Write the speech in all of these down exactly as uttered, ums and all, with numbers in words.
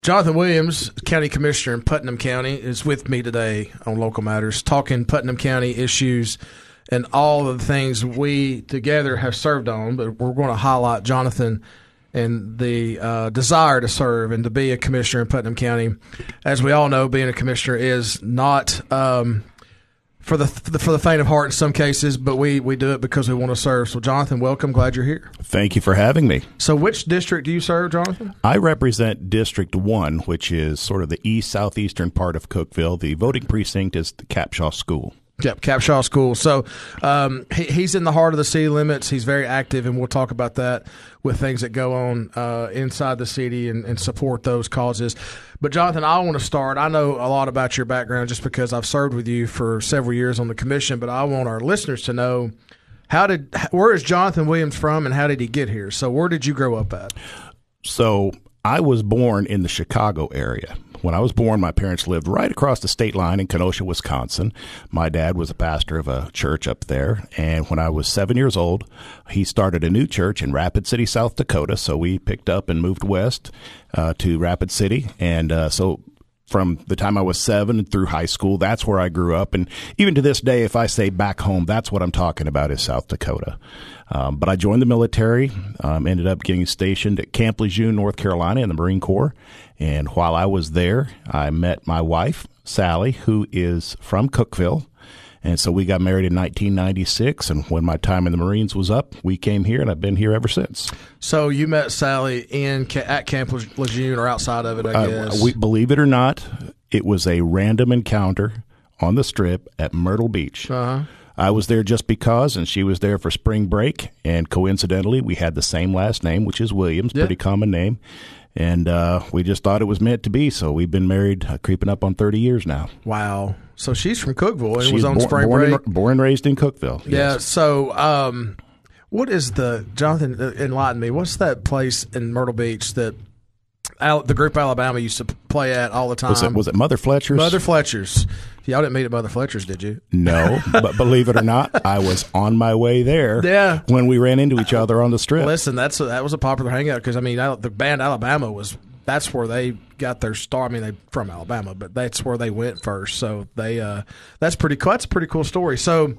Jonathan Williams, County Commissioner in Putnam County, is with me today on Local Matters, talking Putnam County issues and all of the things we together have served on. But we're going to highlight Jonathan and the uh, desire to serve and to be a commissioner in Putnam County. As we all know, being a commissioner is not um, for the for the faint of heart in some cases, but we, we do it because we want to serve. So, Jonathan, welcome. Glad you're here. Thank you for having me. So which district do you serve, Jonathan? I represent District one, which is sort of the east-southeastern part of Cookeville. The voting precinct is the Capshaw School. Yep, Capshaw School. So um, he, he's in the heart of the city limits. He's very active, and we'll talk about that with things that go on uh, inside the city and, and support those causes. But, Jonathan, I want to start. I know a lot about your background just because I've served with you for several years on the commission, but I want our listeners to know, how did where is Jonathan Williams from and how did he get here? So where did you grow up at? So I was born in the Chicago area. When I was born, my parents lived right across the state line in Kenosha, Wisconsin. My dad was a pastor of a church up there. And when I was seven years old, he started a new church in Rapid City, South Dakota. So we picked up and moved west uh, to Rapid City. And uh, so from the time I was seven and through high school, that's where I grew up. And even to this day, if I say back home, that's what I'm talking about is South Dakota. Um, but I joined the military, um, ended up getting stationed at Camp Lejeune, North Carolina in the Marine Corps. And while I was there, I met my wife, Sally, who is from Cookeville. And so we got married in nineteen ninety-six. And when my time in the Marines was up, we came here, and I've been here ever since. So you met Sally in at Camp Lejeune or outside of it, I guess? Uh, we, believe it or not, it was a random encounter on the Strip at Myrtle Beach. Uh-huh. I was there just because, and she was there for spring break. And coincidentally, we had the same last name, which is Williams, yeah. Pretty common name. And uh, we just thought it was meant to be. So we've been married, uh, creeping up on thirty years now. Wow. So she's from Cookeville and she's was on born, spring born break? And, born and raised in Cookeville. Yeah. Yes. So um, what is the, Jonathan, enlighten me, what's that place in Myrtle Beach that Al, the group Alabama used to play at all the time? Was it, was it Mother Fletcher's? Mother Fletcher's. Y'all didn't meet at Mother Fletcher's, did you? No, but believe it or not, I was on my way there yeah. when we ran into each other on the Strip. Listen, that's a, that was a popular hangout because, I mean, the band Alabama was, that's where they got their star. I mean, they're from Alabama, but that's where they went first. So they, uh, that's pretty cool. That's a pretty cool story. So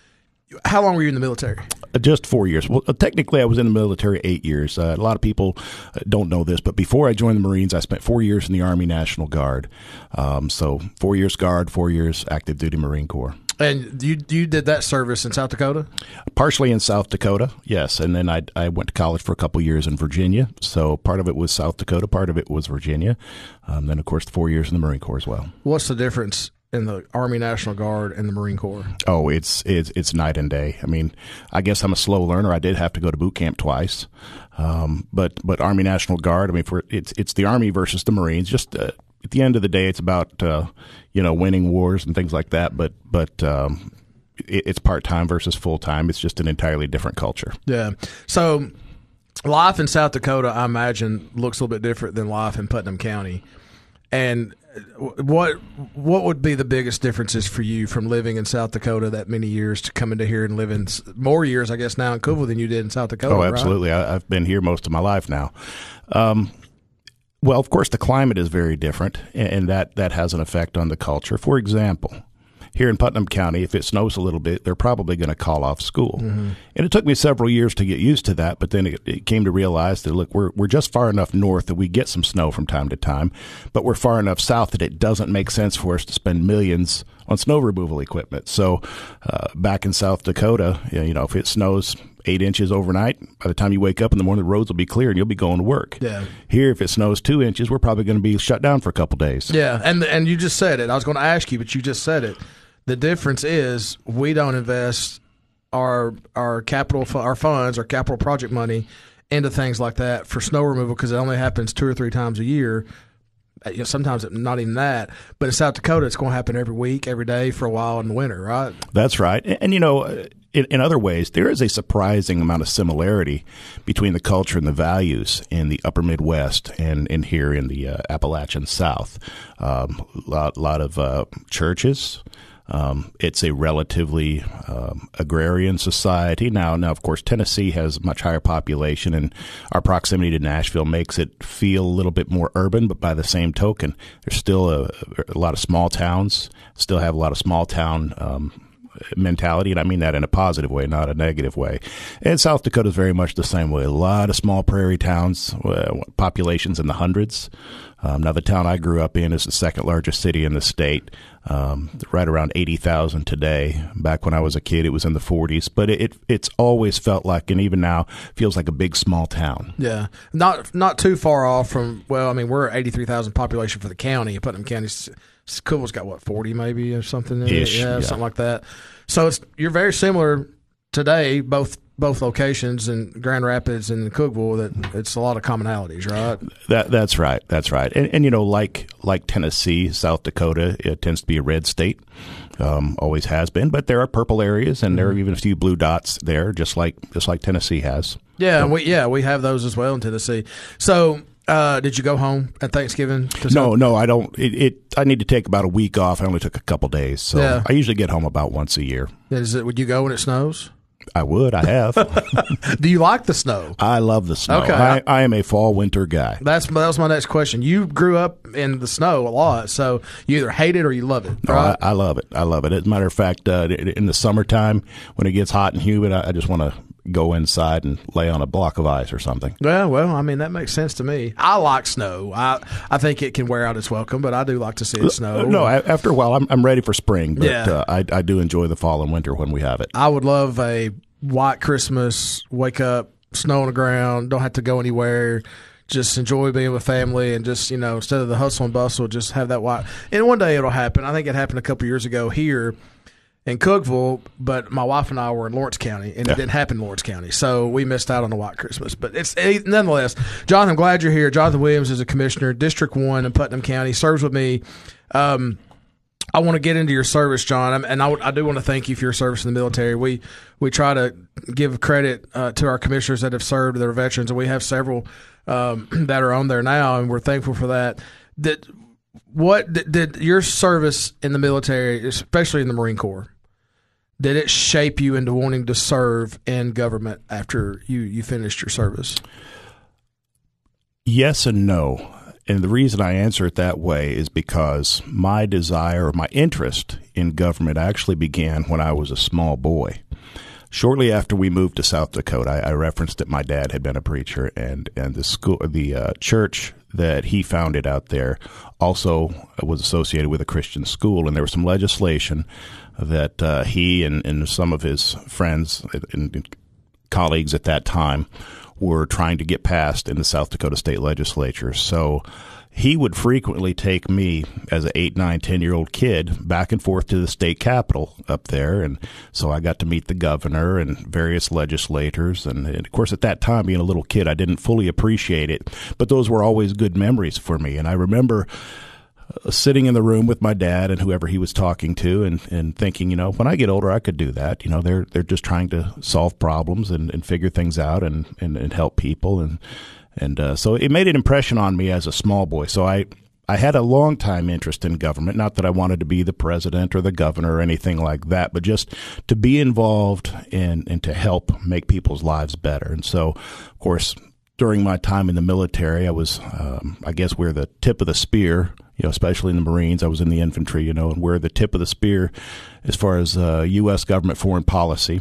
how long were you in the military? Just four years. Well, technically, I was in the military eight years. Uh, a lot of people don't know this, but before I joined the Marines, I spent four years in the Army National Guard. Um, so four years Guard, four years active duty Marine Corps. And you you did that service in South Dakota? Partially in South Dakota, yes. And then I, I went to college for a couple years in Virginia. So part of it was South Dakota, part of it was Virginia. Um, then, of course, four years in the Marine Corps as well. What's the difference in the Army National Guard and the Marine Corps? Oh, it's it's it's night and day. I mean, I guess I'm a slow learner. I did have to go to boot camp twice, um, but but Army National Guard. I mean, for it's it's the Army versus the Marines. Just uh, at the end of the day, it's about uh, you know winning wars and things like that. But but um, it, it's part time versus full time. It's just an entirely different culture. Yeah. So life in South Dakota, I imagine, looks a little bit different than life in Putnam County. And what what would be the biggest differences for you from living in South Dakota that many years to coming to here and living more years, I guess, now in Cookeville than you did in South Dakota? Oh, absolutely. Right? I, I've been here most of my life now. Um, well, of course, the climate is very different, and, and that, that has an effect on the culture. For example, here in Putnam County, if it snows a little bit, they're probably going to call off school. Mm-hmm. And it took me several years to get used to that, but then it, it came to realize that, look, we're we're just far enough north that we get some snow from time to time, but we're far enough south that it doesn't make sense for us to spend millions on snow removal equipment. So uh, back in South Dakota, you know, if it snows eight inches overnight, by the time you wake up in the morning, the roads will be clear and you'll be going to work. Yeah. Here, if it snows two inches, we're probably going to be shut down for a couple days. Yeah, and and you just said it. I was going to ask you, but you just said it. The difference is we don't invest our our capital our funds, our capital project money into things like that for snow removal because it only happens two or three times a year. You know, sometimes it, not even that. But in South Dakota, it's going to happen every week, every day for a while in the winter, right? That's right. And, and you know, in, in other ways, there is a surprising amount of similarity between the culture and the values in the upper Midwest and, and here in the uh, Appalachian South. A um, lot, lot of uh, churches. Um, it's a relatively um, agrarian society. Now, now, of course, Tennessee has a much higher population, and our proximity to Nashville makes it feel a little bit more urban, but by the same token, there's still a, a lot of small towns, still have a lot of small town um mentality, and I mean that in a positive way, not a negative way. And South Dakota is very much the same way. A lot of small prairie towns, uh, populations in the hundreds. Um, now, the town I grew up in is the second largest city in the state, um, right around eighty thousand today. Back when I was a kid, it was in the forties. But it, it it's always felt like, and even now, feels like a big, small town. Yeah. Not not too far off from, well, I mean, we're eighty-three thousand population for the county. Putnam County's Cookville's got, what, forty maybe or something? In Ish, it? Yeah, yeah, something like that. So it's you're very similar today, both both locations in Grand Rapids and Cookville. That it's a lot of commonalities, right? That that's right. That's right. And, and you know, like like Tennessee, South Dakota, it tends to be a red state. Um, always has been, but there are purple areas, and there are even a few blue dots there, just like just like Tennessee has. Yeah, so, we yeah we have those as well in Tennessee. So. Uh, did you go home at Thanksgiving? To no, some- no, I don't. It, it. I need to take about a week off. I only took a couple days, so Yeah. I usually get home about once a year. Is it? Would you go when it snows? I would. I have. Do you like the snow? I love the snow. Okay. I, I am a fall winter guy. That's that was my next question. You grew up in the snow a lot, so you either hate it or you love it, No, right? I, I love it. I love it. As a matter of fact, uh, in the summertime when it gets hot and humid, I, I just want to go inside and lay on a block of ice or something. Yeah, well, I mean that makes sense to me. I like snow. I I think it can wear out its welcome, but I do like to see it snow. No, I, after a while, I'm I'm ready for spring, but Yeah. uh, I I do enjoy the fall and winter when we have it. I would love a white Christmas. Wake up, snow on the ground. Don't have to go anywhere. Just enjoy being with family, and just, you know, instead of the hustle and bustle, just have that white. And one day it'll happen. I think it happened a couple years ago here in Cookville, but my wife and I were in Lawrence County, and Yeah. it didn't happen in Lawrence County, so we missed out on the white Christmas. But it's it, nonetheless, Jonathan, I'm glad you're here. Jonathan Williams is a commissioner, District One in Putnam County, serves with me. Um, I want to get into your service, John, and I, I do want to thank you for your service in the military. We we try to give credit uh, to our commissioners that have served, that are veterans, and we have several um, that are on there now, and we're thankful for that. That what did, did your service in the military, especially in the Marine Corps, did it shape you into wanting to serve in government after you, you finished your service? Yes and no. And the reason I answer it that way is because my desire or my interest in government actually began when I was a small boy. Shortly after we moved to South Dakota, I, I referenced that my dad had been a preacher, and, and the school, the uh, church that he founded out there also was associated with a Christian school, and there was some legislation that uh, he and, and some of his friends and, and colleagues at that time were trying to get passed in the South Dakota State Legislature. So he would frequently take me as an eight, nine, ten-year-old kid back and forth to the state capitol up there. And so I got to meet the governor and various legislators. And, and, of course, at that time, being a little kid, I didn't fully appreciate it. But those were always good memories for me. And I remember uh, sitting in the room with my dad and whoever he was talking to and, and thinking, you know, when I get older, I could do that. You know, they're they're just trying to solve problems and, and figure things out and, and, and help people. And And uh, so it made an impression on me as a small boy. So I, I had a long time interest in government, not that I wanted to be the president or the governor or anything like that, but just to be involved and, and to help make people's lives better. And so, of course, during my time in the military, I was, um, I guess we're the tip of the spear, you know, especially in the Marines. I was in the infantry, you know, and we're the tip of the spear as far as uh, U S government foreign policy.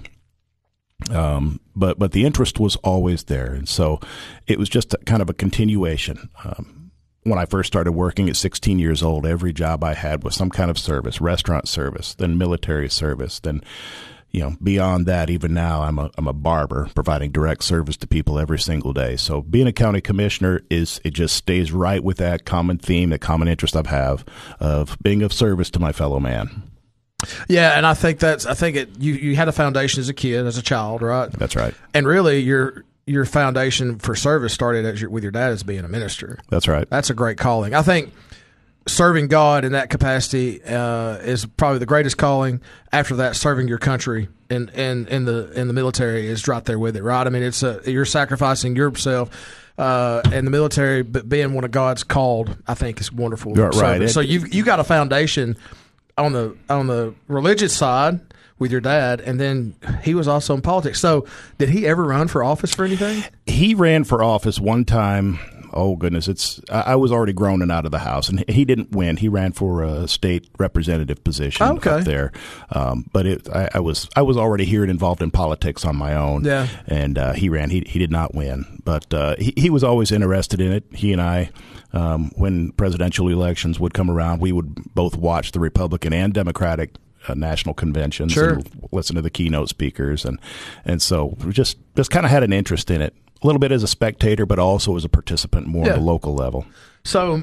Um, but, but the interest was always there. And so it was just a, kind of a continuation. Um, when I first started working at sixteen years old, every job I had was some kind of service, restaurant service, then military service. Then, you know, beyond that, even now I'm a, I'm a barber providing direct service to people every single day. So being a county commissioner is, it just stays right with that common theme, that common interest I have of being of service to my fellow man. Yeah, and I think that's I think it. You, you had a foundation as a kid, as a child, right? That's right. And really, your your foundation for service started as your, with your dad as being a minister. That's right. That's a great calling. I think serving God in that capacity uh, is probably the greatest calling. After that, serving your country in, in, in the in the military is right there with it, right? I mean, it's a, you're sacrificing yourself. Uh, and the military, but being one of God's called, I think is wonderful. Right. So, so you've you got a foundation. on the on the religious side with your dad, and then he was also in politics. So did he ever run for office for anything? He ran for office one time. Oh, goodness. It's I, I was already grown and out of the house, and he didn't win. He ran for a state representative position okay. up there. Um, but it, I, I was I was already here and involved in politics on my own. Yeah. And uh, he ran. He, he did not win. But uh, he, he was always interested in it. He and I, um, when presidential elections would come around, we would both watch the Republican and Democratic Uh, national conventions sure. and listen to the keynote speakers, and and so we just just kind of had an interest in it, a little bit as a spectator, but also as a participant more yeah. at the local level. So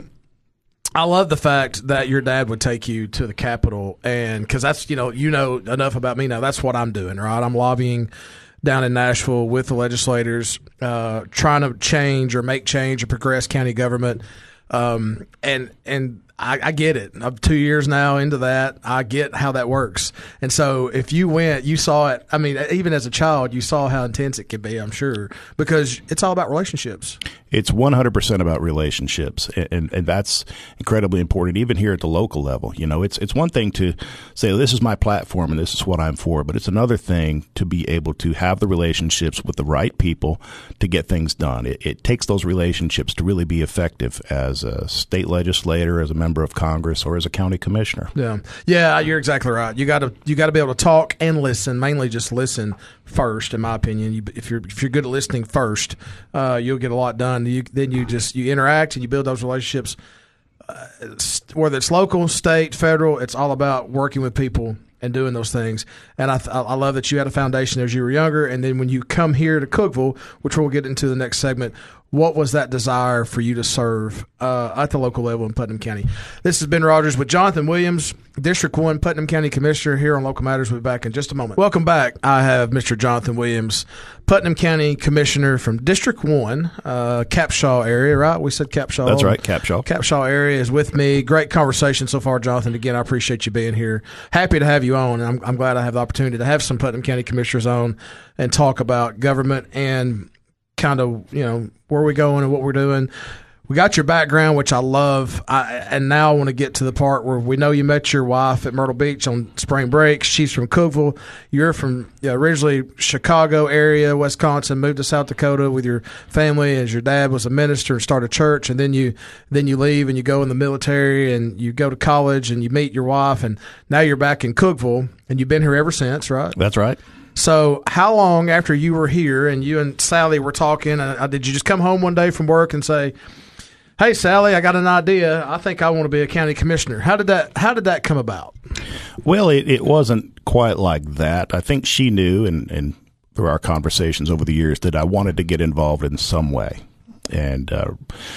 I love the fact that your dad would take you to the Capitol, and because that's you know you know enough about me now. That's what I'm doing, right? I'm lobbying down in Nashville with the legislators, uh, trying to change or make change or progress county government, um, and and. I, I get it. I'm two years now into that. I get how that works. And so if you went, you saw it. I mean, even as a child, you saw how intense it could be, I'm sure, because it's all about relationships. It's one hundred percent about relationships, and, and that's incredibly important, even here at the local level. You know, it's it's one thing to say, this is my platform and this is what I'm for, but it's another thing to be able to have the relationships with the right people to get things done. It, it takes those relationships to really be effective as a state legislator, as a member of Congress, or as a county commissioner. Yeah, yeah, you're exactly right. You got to you got to be able to talk and listen. Mainly, just listen first, in my opinion. You, if you're if you're good at listening first, uh, you'll get a lot done. You, then you just you interact and you build those relationships. Uh, whether it's local, state, federal, it's all about working with people and doing those things. And I, I love that you had a foundation as you were younger. And then when you come here to Cookeville, which we'll get into the next segment, what was that desire for you to serve uh, at the local level in Putnam County? This has Ben Rogers with Jonathan Williams, District one Putnam County Commissioner here on Local Matters. We'll be back in just a moment. Welcome back. I have Mister Jonathan Williams, Putnam County Commissioner from District one, uh, Capshaw area, right? We said Capshaw. That's right, Capshaw. Capshaw area is with me. Great conversation so far, Jonathan. Again, I appreciate you being here. Happy to have you on, and I'm, I'm glad I have the opportunity to have some Putnam County Commissioners on and talk about government and kind of, you know, where we're going and what we're doing. We got your background, which I love, I, and now I want to get to the part where we know you met your wife at Myrtle Beach on spring break. She's from Cookeville. You're from you know, originally Chicago area, Wisconsin, moved to South Dakota with your family as your dad was a minister and started a church, and then you then you leave and you go in the military and you go to college and you meet your wife, and now you're back in Cookeville, and you've been here ever since, right? That's right. So how long after you were here and you and Sally were talking, uh, did you just come home one day from work and say, hey, Sally, I got an idea. I think I want to be a county commissioner. How did that How did that come about? Well, it, it wasn't quite like that. I think she knew, and, and through our conversations over the years, that I wanted to get involved in some way. And uh,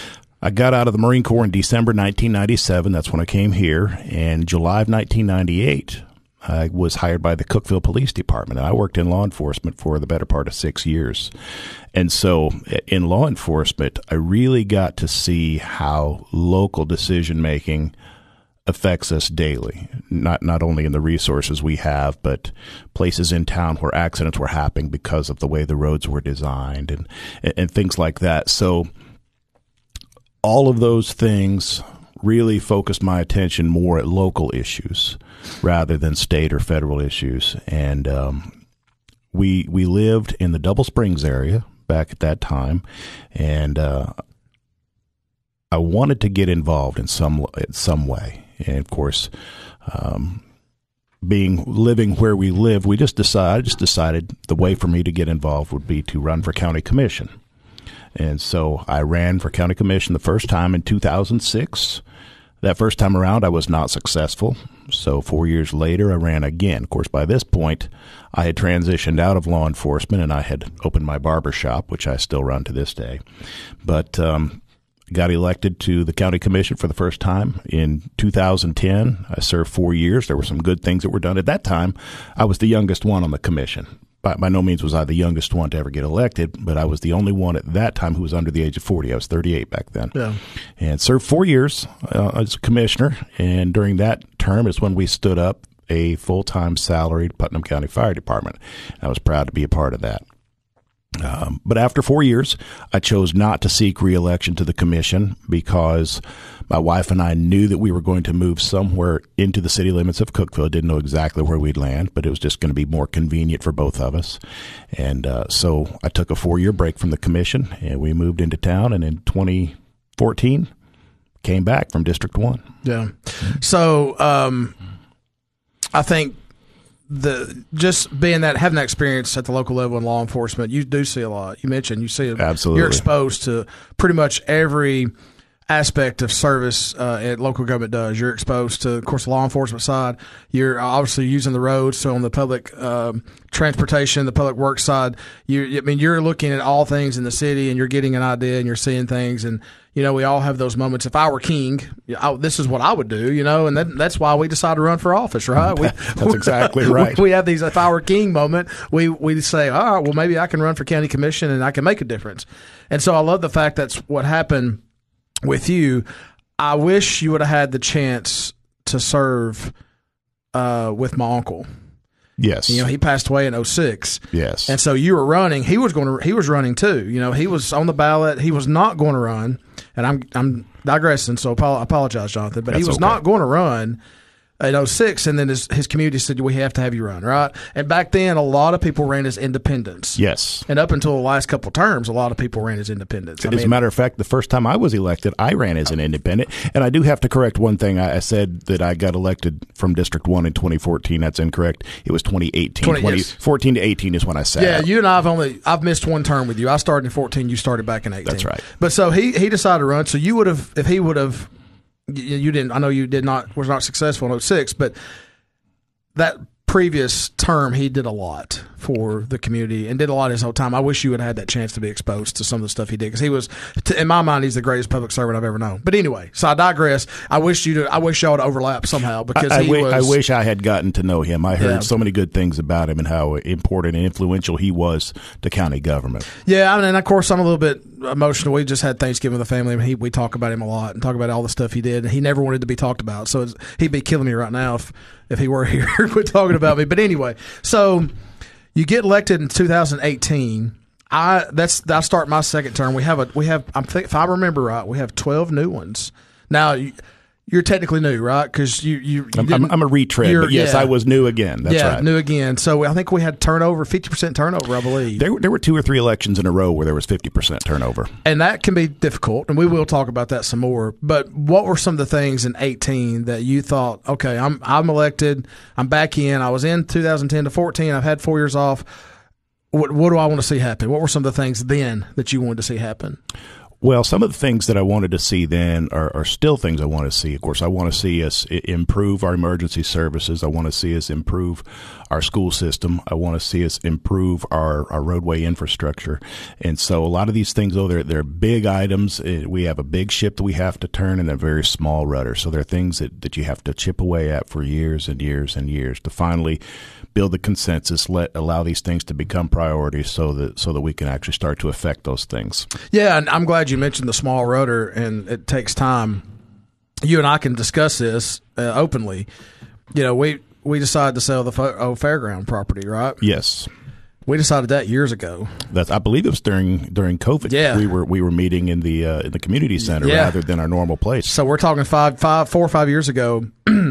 I got out of the Marine Corps in December nineteen ninety-seven. That's when I came here. And July of nineteen ninety-eight, I was hired by the Cookeville Police Department. I worked in law enforcement for the better part of six years. And so in law enforcement, I really got to see how local decision-making affects us daily, not not only in the resources we have, but places in town where accidents were happening because of the way the roads were designed and, and things like that. So all of those things really focused my attention more at local issues rather than state or federal issues. And um, we we lived in the Double Springs area back at that time, and uh, I wanted to get involved in some in some way. And of course, um, being living where we live, we just decided I just decided the way for me to get involved would be to run for county commission. And so I ran for county commission the first time in two thousand six. That first time around, I was not successful. So four years later, I ran again. Of course, by this point, I had transitioned out of law enforcement, and I had opened my barber shop, which I still run to this day. But um, got elected to the county commission for the first time in two thousand ten. I served four years. There were some good things that were done. At that time, I was the youngest one on the commission. By, by no means was I the youngest one to ever get elected, but I was the only one at that time who was under the age of forty. I was thirty-eight back then. Yeah. And served four years uh, as a commissioner, and during that term is when we stood up a full-time salaried Putnam County Fire Department. I was proud to be a part of that. Um, but after four years, I chose not to seek reelection to the commission because my wife and I knew that we were going to move somewhere into the city limits of Cookeville. Didn't know exactly where we'd land, but it was just going to be more convenient for both of us. And uh, so I took a four-year break from the commission, and we moved into town. And in twenty fourteen, came back from District One. Yeah. So um, I think the just being that having that experience at the local level in law enforcement, you do see a lot. You mentioned you see Absolutely. You're exposed to pretty much every aspect of service uh, at local government does. You're exposed to, of course, the law enforcement side. You're obviously using the roads, so on the public um, transportation, the public works side. You, I mean, you're looking at all things in the city, and you're getting an idea, and you're seeing things, and you know, we all have those moments. If I were king, I, this is what I would do, you know, and that, that's why we decide to run for office, right? We, that's exactly right. We, we have these if I were king moment. We we say, all right, well, maybe I can run for county commission and I can make a difference. And so I love the fact that's what happened with you. I wish you would have had the chance to serve uh, with my uncle. Yes. You know, he passed away in oh six. Yes. And so you were running. He was going to. He was running too. You know, he was on the ballot. He was not going to run. And I'm I'm digressing, so I apologize, Jonathan. But That's he was okay. not going to run in oh six, and then his, his community said, we have to have you run, right? And back then, a lot of people ran as independents. Yes. And up until the last couple of terms, a lot of people ran as independents. I As mean, a matter of fact, the first time I was elected, I ran as an independent. And I do have to correct one thing. I, I said that I got elected from District one in twenty fourteen. That's incorrect. It was twenty eighteen. twenty, twenty, yes. fourteen to eighteen is when I sat yeah, out. you and I have only – I've missed one term with you. I started in fourteen. You started back in eighteen. That's right. But so he, he decided to run. So you would have – if he would have – you didn't – I know you did not – was not successful in oh six, but – that previous term, he did a lot for the community and did a lot his whole time. I wish you would have had that chance to be exposed to some of the stuff he did because he was, in my mind, he's the greatest public servant I've ever known. But anyway, so I digress. I wish you to, I wish y'all would overlap somehow because I, I, he w- was. I wish I had gotten to know him. I heard Yeah. so many good things about him and how important and influential he was to county government. Yeah, I mean, and of course, I'm a little bit emotional. We just had Thanksgiving with the family, and he, we talk about him a lot and talk about all the stuff he did. And he never wanted to be talked about, so it's, he'd be killing me right now if if he were here with talking about me. But anyway, so you get elected in two thousand eighteen. I that's I start my second term. We have a we have I'm think, if I remember right, we have twelve new ones now. You, You're technically new, right? Because you, you, you I'm, I'm, I'm a retread, you're- but yes, yeah. I was new again. That's yeah, right. new again. So I think we had turnover, fifty percent turnover, I believe. There, there were two or three elections in a row where there was fifty percent turnover. And that can be difficult, and we will talk about that some more. But what were some of the things in eighteen that you thought, okay, I'm I'm elected, I'm back in, I was in two thousand ten to fourteen, I've had four years off. What, what do I want to see happen? What were some of the things then that you wanted to see happen? Well, some of the things that I wanted to see then are, are still things I want to see. Of course, I want to see us i- improve our emergency services. I want to see us improve our school system. I want to see us improve our, our roadway infrastructure. And so a lot of these things, though, they're, they're big items. Uh, We have a big ship that we have to turn and a very small rudder. So they're things that, that you have to chip away at for years and years and years to finally build the consensus, let allow these things to become priorities so that so that we can actually start to affect those things. Yeah, and I'm glad you mentioned the small rudder, and it takes time. You and I can discuss this uh, openly. You know, we we decided to sell the fo- old fairground property, right? Yes. We decided that years ago. That's, I believe it was during during COVID. Yeah. we were we were meeting in the uh, in the community center Yeah. rather than our normal place. So we're talking five, five, four or five years ago,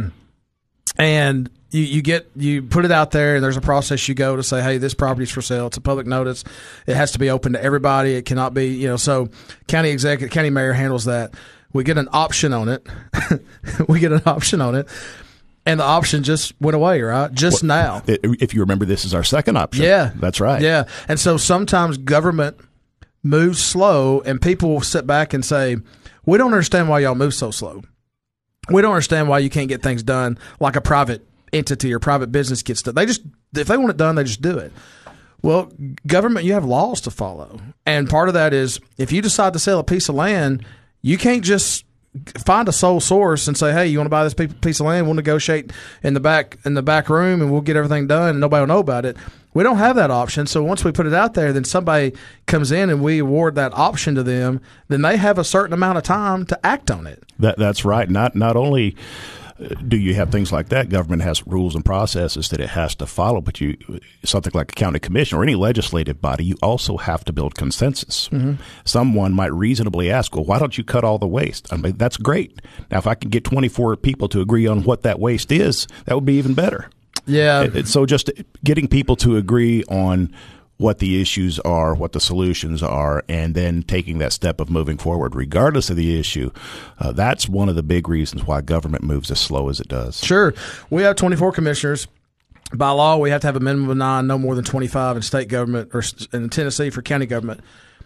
and you, you get you put it out there, and there's a process you go to say, hey, this property's for sale. It's a public notice. It has to be open to everybody. It cannot be, you know. So county executive, county mayor handles that. We get an option on it. we get an option on it, and the option just went away, right? Just now. It- if you remember, this is our second option. Yeah. That's right. Yeah. And so sometimes government moves slow, and people will sit back and say, we don't understand why y'all move so slow. We don't understand why you can't get things done like a private entity or private business gets done. They just, if they want it done, they just do it. Well, government, you have laws to follow. And part of that is if you decide to sell a piece of land, you can't just find a sole source and say, hey, you want to buy this piece of land? We'll negotiate in the back in the back room and we'll get everything done and nobody will know about it. We don't have that option. So once we put it out there, then somebody comes in and we award that option to them, then they have a certain amount of time to act on it. That that's right. Not not only do you have things like that? Government has rules and processes that it has to follow, but you something like a county commission or any legislative body, you also have to build consensus. Mm-hmm. Someone might reasonably ask, well, why don't you cut all the waste? I mean, that's great. Now, if I can get twenty-four people to agree on what that waste is, that would be even better. Yeah. It, it, so just getting people to agree on what the issues are, what the solutions are, and then taking that step of moving forward, regardless of the issue. Uh, that's one of the big reasons why government moves as slow as it does. Sure. We have twenty-four commissioners. By law, we have to have a minimum of nine, no more than twenty-five in state government, or in Tennessee for county government.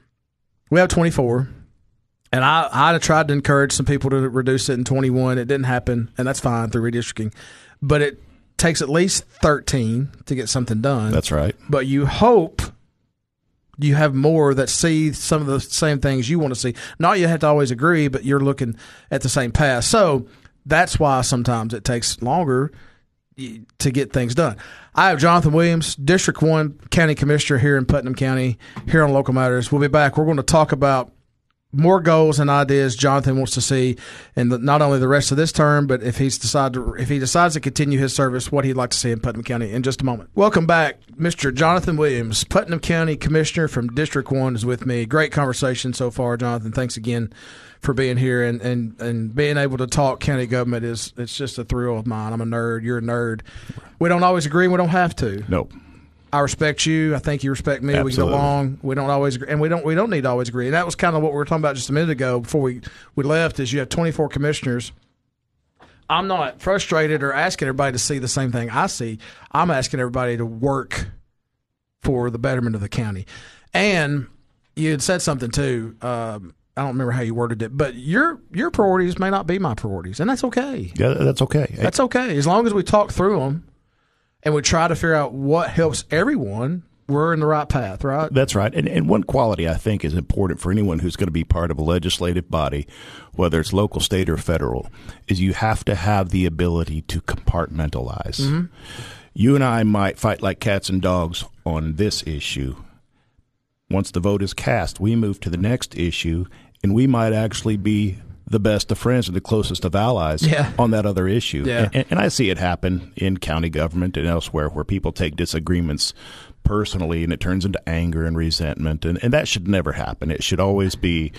We have twenty-four. And I, I tried to encourage some people to reduce it in twenty-one. It didn't happen, and that's fine through redistricting. But it takes at least thirteen to get something done. That's right. But you hope you have more that see some of the same things you want to see. Not you have to always agree, but you're looking at the same path. So that's why sometimes it takes longer to get things done. I have Jonathan Williams, District one County Commissioner here in Putnam County, here on Local Matters. We'll be back. We're going to talk about more goals and ideas Jonathan wants to see in the, not only the rest of this term, but if he's decide to, if he decides to continue his service, what he'd like to see in Putnam County in just a moment. Welcome back, Mister Jonathan Williams, Putnam County Commissioner from District one is with me. Great conversation so far, Jonathan. Thanks again for being here and, and, and being able to talk county government is it's just a thrill of mine. I'm a nerd. You're a nerd. We don't always agree and we don't have to. Nope. I respect you. I think you respect me. Absolutely. We get along. We don't always agree, and we don't we don't need to always agree. And that was kind of what we were talking about just a minute ago before we, we left. Is you have twenty-four commissioners. I'm not frustrated or asking everybody to see the same thing I see. I'm asking everybody to work for the betterment of the county. And you had said something too. Um, I don't remember how you worded it, but your your priorities may not be my priorities, and that's okay. Yeah, that's okay. That's okay as long as we talk through them. And we try to figure out what helps everyone, we're in the right path, right? That's right. And, and one quality I think is important for anyone who's going to be part of a legislative body, whether it's local, state, or federal, is you have to have the ability to compartmentalize. Mm-hmm. You and I might fight like cats and dogs on this issue. Once the vote is cast, we move to the next issue, and we might actually be the best of friends and the closest of allies yeah. on that other issue. Yeah. And, and I see it happen in county government and elsewhere where people take disagreements personally and it turns into anger and resentment. And, and that should never happen. It should always be,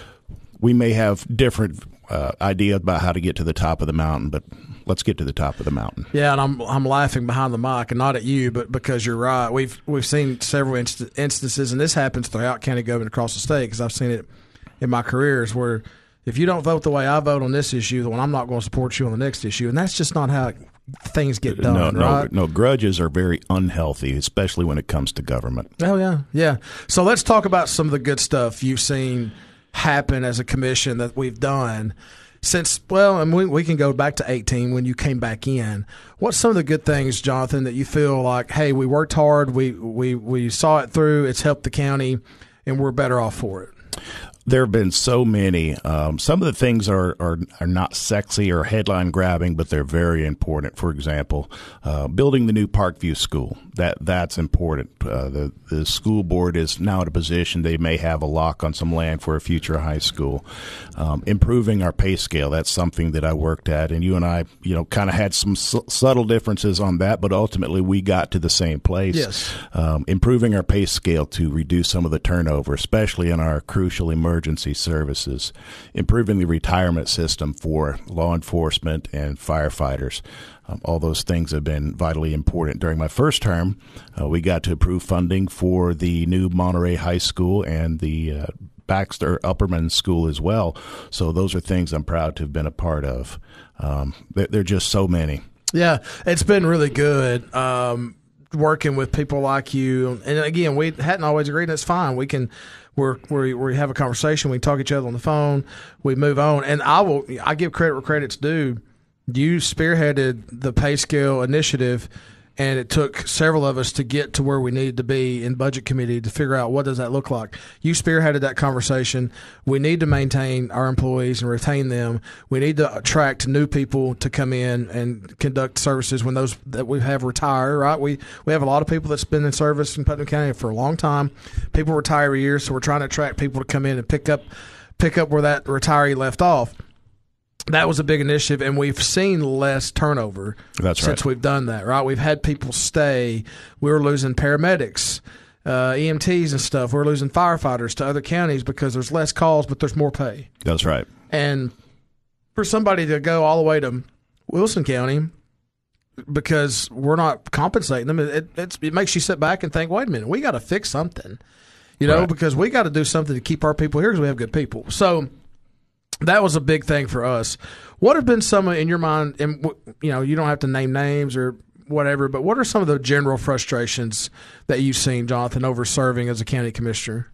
we may have different uh, ideas about how to get to the top of the mountain, but let's get to the top of the mountain. Yeah, and I'm I'm laughing behind the mic, and not at you, but because you're right. We've we've seen several inst- instances, and this happens throughout county government across the state because I've seen it in my careers where if you don't vote the way I vote on this issue, then I'm not going to support you on the next issue. And that's just not how things get done, no, right? No, no, grudges are very unhealthy, especially when it comes to government. Oh, yeah, yeah. So let's talk about some of the good stuff you've seen happen as a commission that we've done since, well, and we, we can go back to eighteen when you came back in. What's some of the good things, Jonathan, that you feel like, hey, we worked hard, we, we, we saw it through, it's helped the county, and we're better off for it? There have been so many. Um, some of the things are, are, are not sexy or headline grabbing, but they're very important. For example, uh, building the new Parkview School. That that's important. Uh, the the school board is now in a position they may have a lock on some land for a future high school. Um, improving our pay scale. That's something that I worked at, and you and I, you know, kind of had some su- subtle differences on that, but ultimately we got to the same place. Yes. Um, improving our pay scale to reduce some of the turnover, especially in our crucial emergency emergency services, improving the retirement system for law enforcement and firefighters. Um, all those things have been vitally important. During my first term, uh, we got to approve funding for the new Monterey High School and the uh, Baxter Upperman School as well. So those are things I'm proud to have been a part of. Um, there, there are just so many. Yeah, it's been really good. Um, working with people like you, and again, we hadn't always agreed. That's fine. We can, we're, we we have a conversation. We talk each other on the phone. We move on, and I will. I give credit where credit's due. You spearheaded the pay scale initiative, and it took several of us to get to where we needed to be in budget committee to figure out what does that look like. You spearheaded that conversation. We need to maintain our employees and retain them. We need to attract new people to come in and conduct services when those that we have retire, right? We we have a lot of people that's been in service in Putnam County for a long time. People retire every year, so we're trying to attract people to come in and pick up pick up where that retiree left off. that was a big initiative, and we've seen less turnover That's since right. we've done that, right? We've had people stay. We were losing paramedics, uh, E M Ts and stuff. We're losing firefighters to other counties because there's less calls, but there's more pay. That's right. And for somebody to go all the way to Wilson County because we're not compensating them, it, it's, it makes you sit back and think, wait a minute, we got to fix something, you know, Right. because we got to do something to keep our people here because we have good people. So that was a big thing for us. What have been some of, in your mind, and you know, you don't have to name names or whatever, but what are some of the general frustrations that you've seen, Jonathan, over serving as a county commissioner?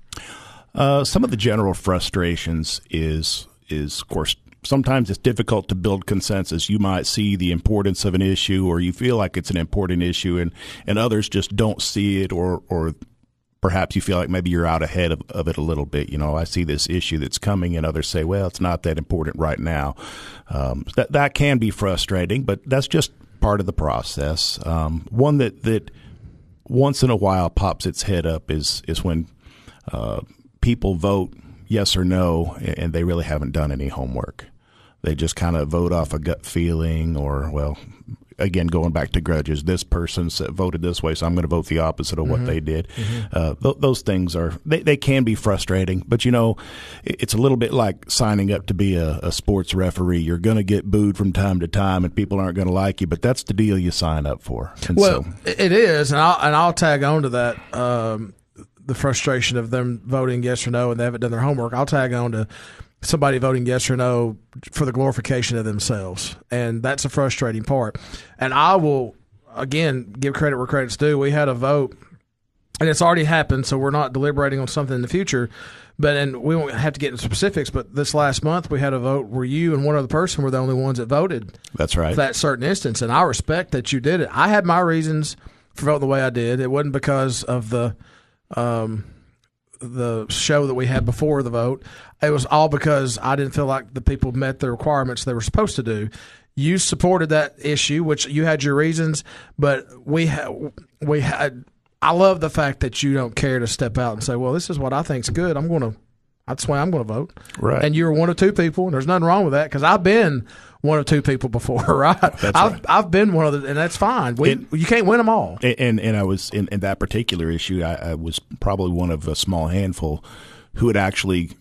Uh, some of the general frustrations is is of course sometimes it's difficult to build consensus. You might see the importance of an issue, or you feel like it's an important issue, and, and others just don't see it, or or perhaps you feel like maybe you're out ahead of, of it a little bit. You know, I see this issue that's coming, and others say, well, it's not that important right now. Um, that that can be frustrating, but that's just part of the process. Um, one that, that once in a while pops its head up is is when uh, people vote yes or no, and they really haven't done any homework. They just kind of vote off a gut feeling, or, well, again, going back to grudges, this person voted this way, so I'm going to vote the opposite of what mm-hmm. they did. Mm-hmm. Uh, th- those things are, they, they can be frustrating, but, you know, it's a little bit like signing up to be a, a sports referee. You're going to get booed from time to time, and people aren't going to like you, but that's the deal you sign up for. And well, so, it is, and I'll, and I'll tag on to that, um, the frustration of them voting yes or no and they haven't done their homework. I'll tag on to somebody voting yes or no for the glorification of themselves, and that's a frustrating part. And I will, again, give credit where credit's due. We had a vote, and it's already happened, so we're not deliberating on something in the future. But and we won't have to get into specifics, but this last month we had a vote where you and one other person were the only ones that voted. That's right. For that certain instance, and I respect that you did it. I had my reasons for voting the way I did. It wasn't because of the um, the show that we had before the vote. It was all because I didn't feel like the people met the requirements they were supposed to do. You supported that issue, which you had your reasons, but we ha- we had. I love the fact that you don't care to step out and say, "Well, this is what I think's good. I'm going to. That's why I'm going to vote." Right. And you were one of two people, and there's nothing wrong with that because I've been one of two people before, right? That's I've right. I've been one of the, and that's fine. We, it, you can't win them all. And and I was in, in that particular issue, I, I was probably one of a small handful who had actually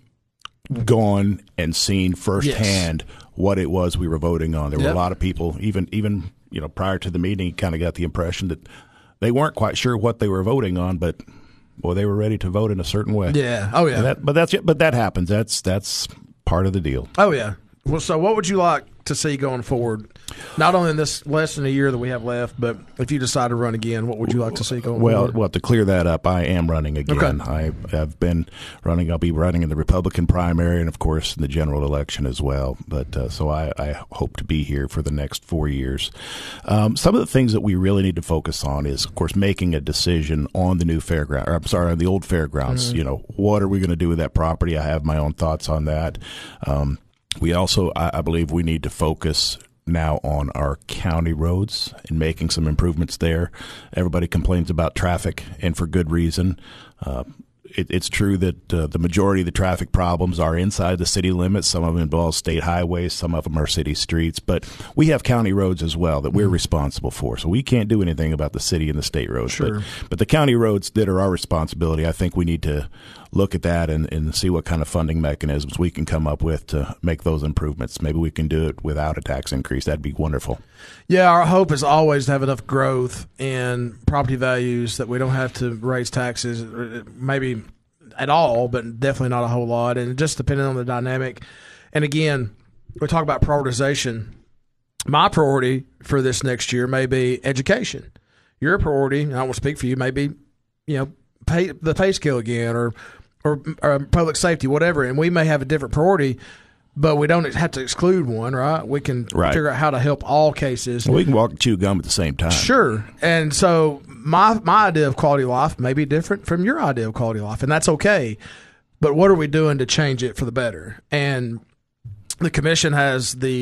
gone and seen firsthand yes. what it was we were voting on. There were yep. a lot of people, even even you know, prior to the meeting, kind of got the impression that they weren't quite sure what they were voting on, but well, they were ready to vote in a certain way. Yeah. Oh yeah. That, but that's but that happens. That's that's part of the deal. Oh yeah. Well, so what would you like to see going forward? Not only in this less than a year that we have left, but if you decide to run again, what would you like to see going well, forward? Well, to clear that up, I am running again. Okay. I have been running. I'll be running in the Republican primary and, of course, in the general election as well. But uh, so I, I hope to be here for the next four years. Um, some of the things that we really need to focus on is, of course, making a decision on the new fairground. Or, I'm sorry, on the old fairgrounds. Mm-hmm. You know, what are we going to do with that property? I have my own thoughts on that. Um, we also, I, I believe, we need to focus now on our county roads and making some improvements there. Everybody complains about traffic, and for good reason. Uh, it, it's true that uh, the majority of the traffic problems are inside the city limits. Some of them involve state highways. Some of them are city streets. But we have county roads as well that we're mm-hmm. responsible for. So we can't do anything about the city and the state roads. Sure. But, but the county roads that are our responsibility, I think we need to look at that and, and see what kind of funding mechanisms we can come up with to make those improvements. Maybe we can do it without a tax increase. That'd be wonderful. Yeah, our hope is always to have enough growth in property values that we don't have to raise taxes, maybe at all, but definitely not a whole lot, and just depending on the dynamic. And again, we talk about prioritization. My priority for this next year may be education. Your priority, and I won't speak for you, may be, you know, pay the pay scale again, or Or, or public safety, whatever, and we may have a different priority, but we don't have to exclude one, right? We can right. figure out how to help all cases. Well, we can walk and chew gum at the same time. Sure. And so my my idea of quality of life may be different from your idea of quality of life, and that's okay. But what are we doing to change it for the better? And the commission has the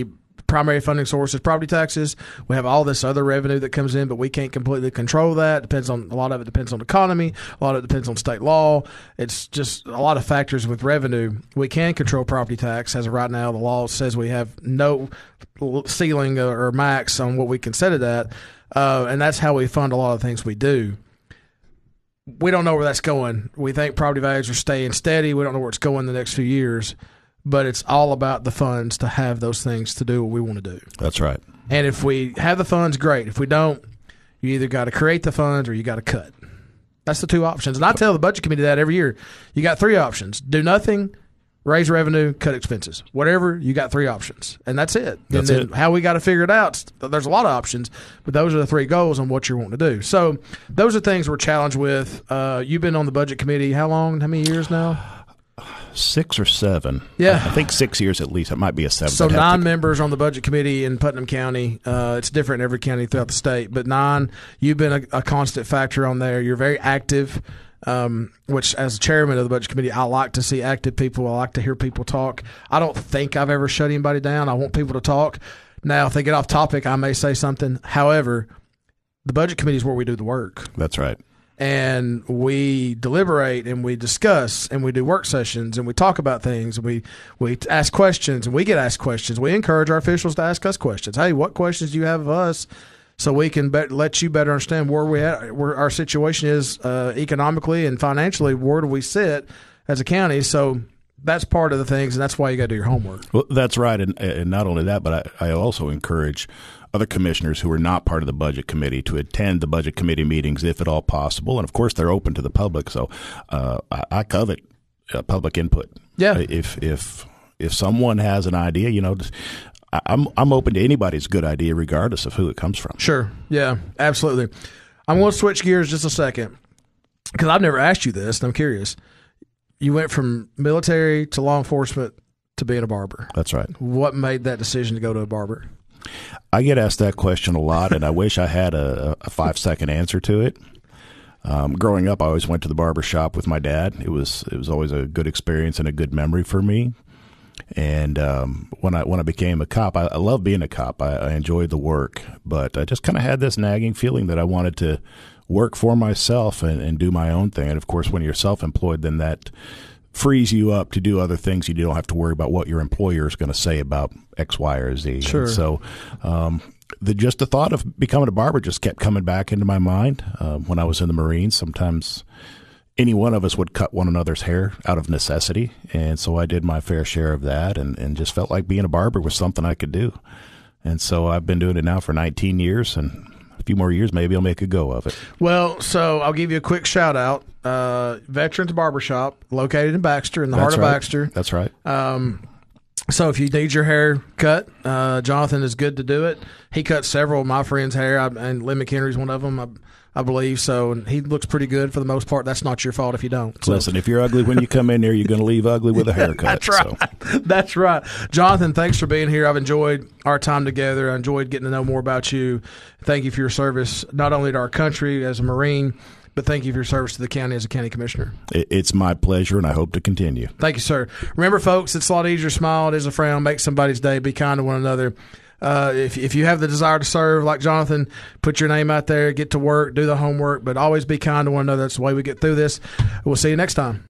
primary funding source is property taxes. We have all this other revenue that comes in, but we can't completely control that. Depends on a lot of it depends on the economy. A lot of it depends on state law. It's just a lot of factors with revenue. We can control property tax. As of right now, the law says we have no ceiling or max on what we can set it at, uh, and that's how we fund a lot of things we do. We don't know where that's going. We think property values are staying steady. We don't know where it's going the next few years. But it's all about the funds to have those things to do what we want to do. That's right. And if we have the funds, great. If we don't, you either got to create the funds or you got to cut. That's the two options. And I tell the budget committee that every year. You got three options. Do nothing, raise revenue, cut expenses. Whatever, you got three options. And that's it. That's and then it. how we got to figure it out, there's a lot of options, but those are the three goals on what you're wanting to do. So those are things we're challenged with. Uh, you've been on the budget committee how long? How many years now? Six or seven. Yeah. I, I think six years at least. It might be a seven. So I'd have nine to- members on the budget committee in Putnam County. Uh, it's different in every county throughout the state, but nine. You've been a, a constant factor on there. You're very active, um, which as chairman of the budget committee, I like to see active people. I like to hear people talk. I don't think I've ever shut anybody down. I want people to talk. Now, if they get off topic, I may say something. However, the budget committee is where we do the work. That's right. And we deliberate and we discuss and we do work sessions and we talk about things and we, we ask questions and we get asked questions. We encourage our officials to ask us questions. Hey, what questions do you have of us so we can be- let you better understand where we at, where our situation is uh, economically and financially, where do we sit as a county? So that's part of the things, and that's why you got to do your homework. Well, that's right. And, and not only that, but I, I also encourage other commissioners who are not part of the budget committee to attend the budget committee meetings if at all possible. And of course, they're open to the public. So uh, I, I covet uh, public input. Yeah. If if if someone has an idea, you know, I'm I'm open to anybody's good idea, regardless of who it comes from. Sure. Yeah, absolutely. I'm going to switch gears just a second because I've never asked you this, and I'm curious. You went from military to law enforcement to being a barber. That's right. What made that decision to go to a barber? I get asked that question a lot, and I wish I had a, a five-second answer to it. Um, growing up, I always went to the barber shop with my dad. It was it was always a good experience and a good memory for me. And um, when I when I became a cop, I, I love being a cop. I, I enjoyed the work, but I just kind of had this nagging feeling that I wanted to work for myself and, and do my own thing. And of course, when you're self-employed, then that frees you up to do other things. You don't have to worry about what your employer is going to say about X, Y, or Z. Sure. And so um, the just the thought of becoming a barber just kept coming back into my mind. Uh, when I was in the Marines, sometimes any one of us would cut one another's hair out of necessity. And so I did my fair share of that and, and just felt like being a barber was something I could do. And so I've been doing it now for nineteen years, and a few more years, maybe I'll make a go of it. Well, so I'll give you a quick shout out. Uh, Veterans Barbershop, located in Baxter, in the That's heart right. of Baxter. That's right. Um, so if you need your hair cut, uh, Jonathan is good to do it. He cuts several of my friends' hair, I, and Lynn McHenry's one of them, I, I believe. So and he looks pretty good for the most part. That's not your fault if you don't. So. Listen, if you're ugly when you come in there, you're going to leave ugly with a haircut. That's right. So. That's right. Jonathan, thanks for being here. I've enjoyed our time together. I enjoyed getting to know more about you. Thank you for your service, not only to our country as a Marine, but thank you for your service to the county as a county commissioner. It's my pleasure, and I hope to continue. Thank you, sir. Remember, folks, it's a lot easier to smile. It is a frown. Make somebody's day. Be kind to one another. Uh, if, if you have the desire to serve like Jonathan, put your name out there, get to work, do the homework, but always be kind to one another. That's the way we get through this. We'll see you next time.